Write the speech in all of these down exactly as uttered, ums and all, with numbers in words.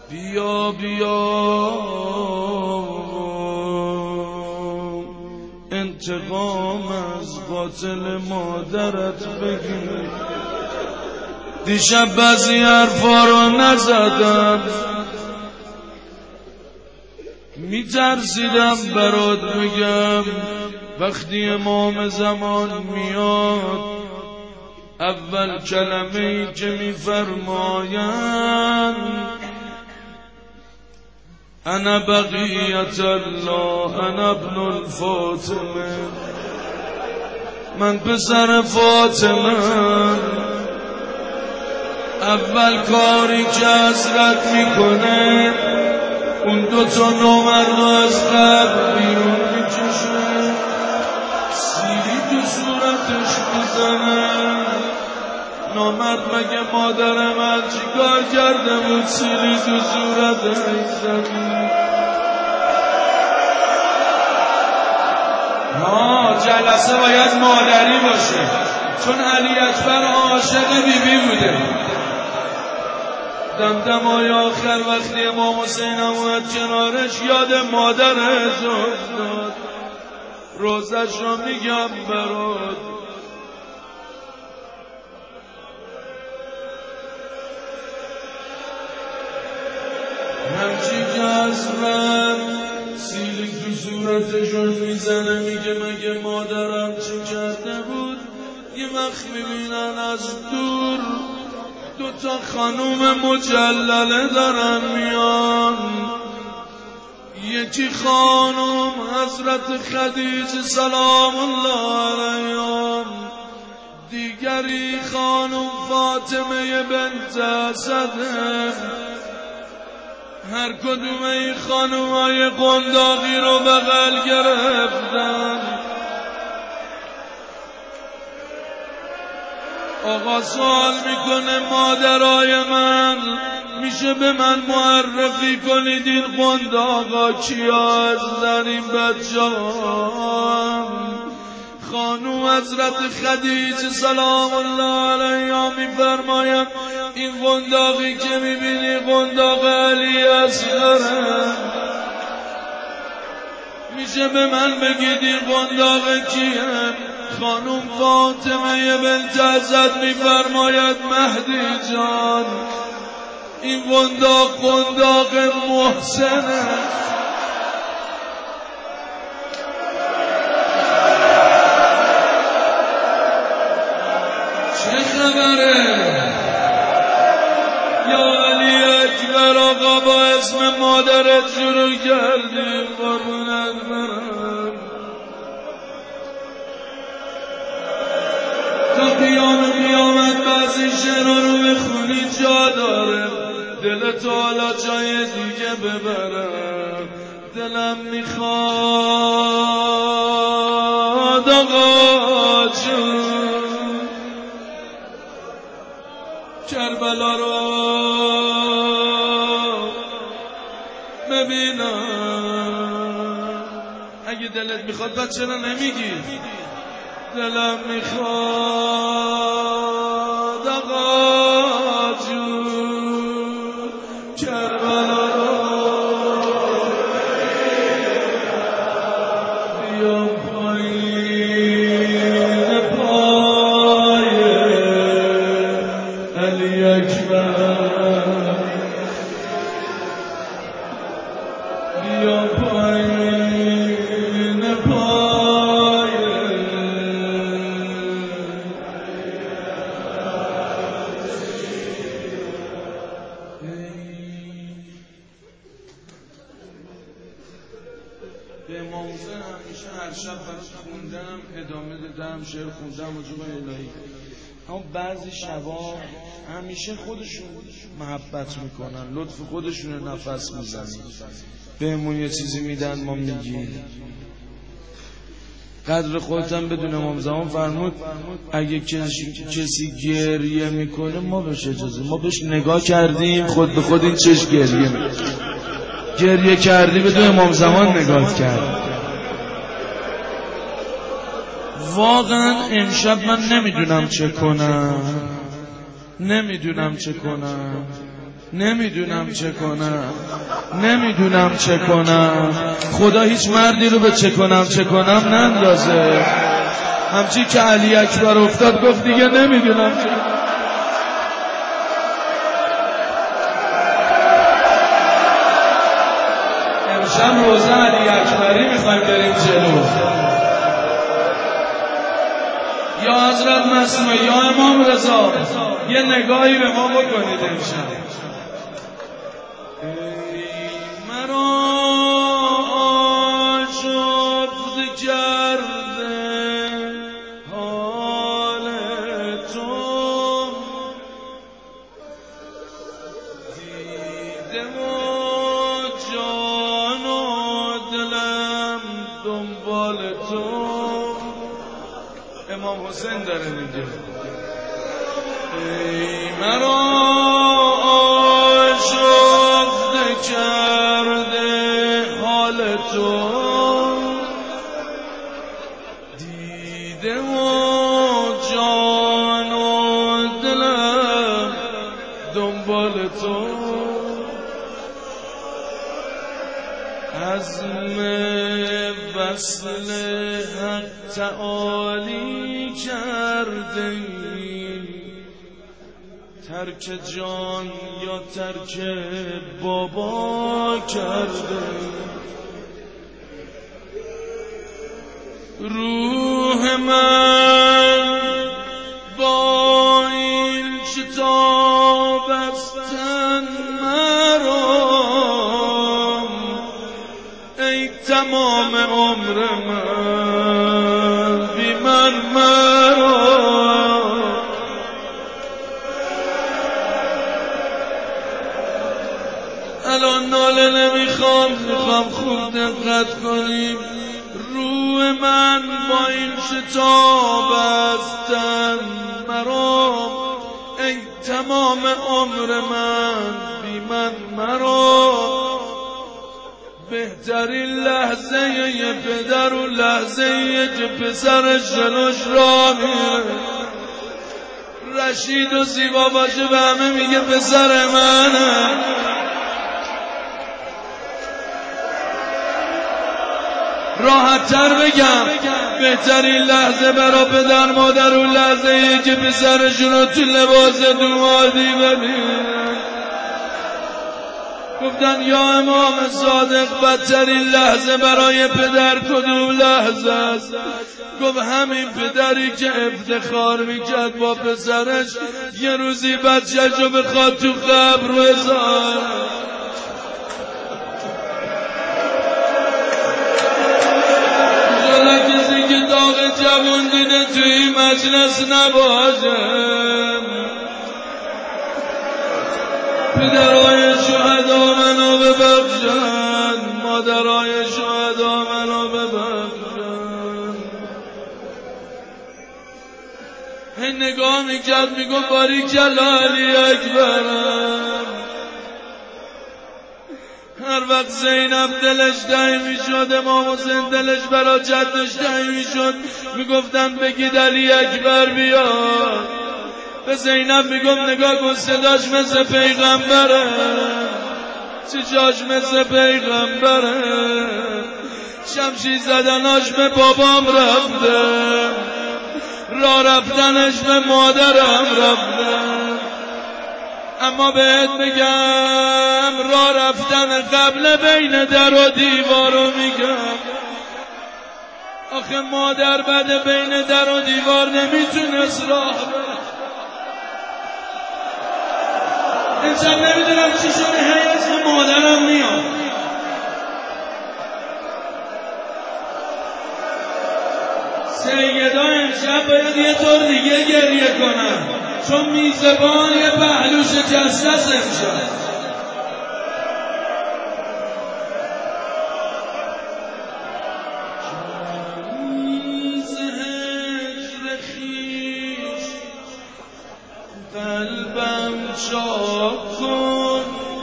بیا بیا انتقام از قاتل مادرت بگیر. دیشب بعضی حرفا رو نزدم، میترسیدم برات بگم. وقتی امام زمان میاد اول کلمه ای که میفرمایند انا بقیت الله انا ابن الفاطمه، من پسر فاطمه. اول کاری که حضرت میکنه اون دوتا نامرد از قبر بیرون میکشه، سیلی تو صورتش میزنه. نامرد مگه مادر من چیکار کرده بود سیلی تو صورتش میزنه؟ ها جلسه باید مادری باشه، چون علی اکبر عاشق بیبی بوده. دمدمای آخر وقتی امام حسین اومد کنارش یاد مادرش افتاد. روزش رو میگم برات، همچی که از من سیلی تو صورتشون میزنه، میگه مگه مادرم چه کرده بود؟ یه وقت میبینن از دور دو تا خانوم مجلله دارن میان. یکی خانوم حضرت خدیجه سلام الله علیها، دیگری خانوم فاطمه بنت اسده. هر کدوم این خانومای قنداقی رو بغل گرفتن. آقا سوال میکنه مادرای من، میشه به من معرفی کنید این قنداقا کیا هستن این بچه ها؟ خانوم حضرت خدیجه سلام الله علیها میفرماید این قنداقی که میبینی قنداق علی اصغره. میشه به من بگید این قنداق کیه؟ خانوم فاطمه بنت اسد میفرماید مهدی جان این قنداق قنداق محسنه. چه خبره؟ یا علی اکبر آقا با اسم مادرت شروع کردیم قربونت برم. تا قیام قیامت بعضی شعرها رو بخونی جا داره، دلت حالا جای دیگه ببرم. دلم میخواد آقا جون کربلا رو ببینم. اگه دلت میخواد بعد چرا نمیگی؟ دلم میخواد آقا جون کربلا رو بیام پایین پای علی اکبر، بیام پایین پای به امام حسین. همیشه هر شب خوندم ادامه دادم شعر خوندم و جمعه الهی، اما بعضی شبا همیشه خودشون محبت میکنن، لطف خودشون نفس میزنن، بهمون یه چیزی میدن ما میگیم. قدر خودتم بدون امام زمان فرمود اگه کسی, کسی گریه میکنه ما بهش اجازه، ما بهش نگاه کردیم خود به خود این چش گریه میکنه. گریه کردی بدون امام زمان نگاه کرد. واقعا امشب من نمیدونم چه کنم، نمیدونم چه کنم. نمیدونم چه کنم، نمیدونم چه کنم. خدا هیچ مردی رو به چه کنم چه کنم نندازه. همچی که علی اکبر افتاد گفت دیگه نمیدونم چه کنم. امشب روزه علی اکبری میخوایم بریم جلو. یا حضرت مسموع یا امام رضا یه نگاهی به ما بکنید امشب. مرا آشفت کرده حال تو، دیده و جان و دلم دنبال تو. امام حسین داره میگه ای مرا آشفته کرده حال تو، دیده و جان و دلم دنبال تو. عزم وصل حق تعالی کرده ای، ترک جان یا ترک بابا کرده. روح من با این شتاب از تن مرام، ای تمام عمر من بی من مرام. الان ناله نمیخوام، میخوام خوب دقت کنیم. روح من با این شتاب از تن مرام، ای تمام عمر من بی من مرام. بهترین لحظه یه پدر و لحظه یه که پسرش جلوش را میره. رشید و زیبا باشه به همه میگه پسر منه. راحت تر بگم بهترین لحظه برا پدر مادر و لحظه یه که پسرشون رو تو لباس دومادی ببینن. گفتن یا امام صادق بدترین لحظه برای پدر کدوم لحظه است؟ گفت همین پدری که افتخار میکرد با پسرش یه روزی بچه‌ش رو بخواد تو قبر بذاره. کسی که داغ جوان دیده توی مجلس نباشه. پدرهای شهدا منو ببخشن، مادرهای شهدا منو ببخشن. هی نگاه میکرد میگفت باریکلا علی اکبرم. هر وقت زینب دلش تنگ میشد، امام حسین دلش برا جدش تنگ میشد، میگفتن بگید علی اکبر بیاد. به زینب میگفت نگاه کن صداش مثل پیغمبره، چشاش مثل پیغمبره، شمشیر زدناش به بابام رفته، راه رفتنش به مادرم رفته. اما بهت بگم راه رفتن قبل بین در و دیوارو میگم. آخه مادر بعد بین در و دیوار نمیتونست راه بره. امشب نمیدونم چی شده هی اسم مادرم میاد. سیدا امشب باید یه طور دیگه گریه کنم، چون میزبان یه پهلوش جسس امشب. قلبم چاک کن،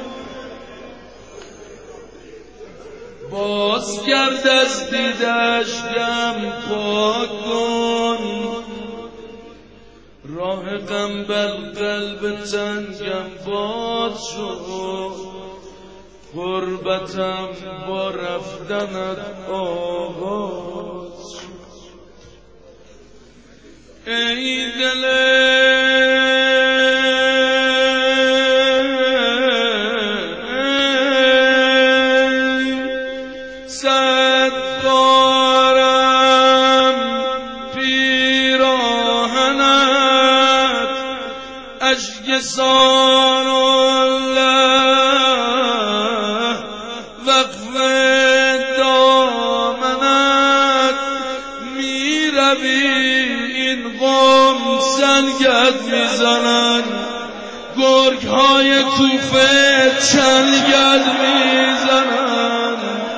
باز کرد از دیدش گم پاک کن. راه غم بر قلب تنگم باد شد، غربتم با رفتنت آغاز شد. ای دل صد بارم پیراهنت اشک سان الله وقف دامنت می روی این قوم سنگت میزنن، گرگ های کوفه چنگت میزنن.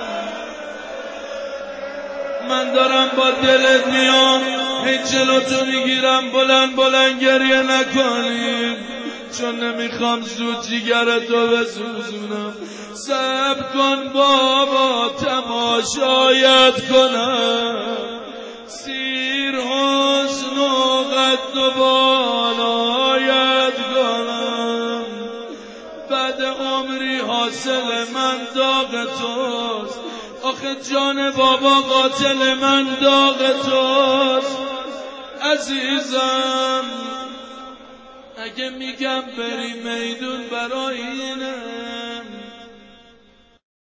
من دارم با دلت میام هی جلوتو میگیرم، بلند بلند گریه نکنیم چون نمیخوام زود جیگرتو بسوزونم. صبر کن بابا تماشایت کنم، سیر حسن و قد و بالایت کنم. بعد عمری حاصل من داغ توست، آخه جان بابا قاتل من داغ توست. عزیزم اگه میگم بری میدون برای اینه،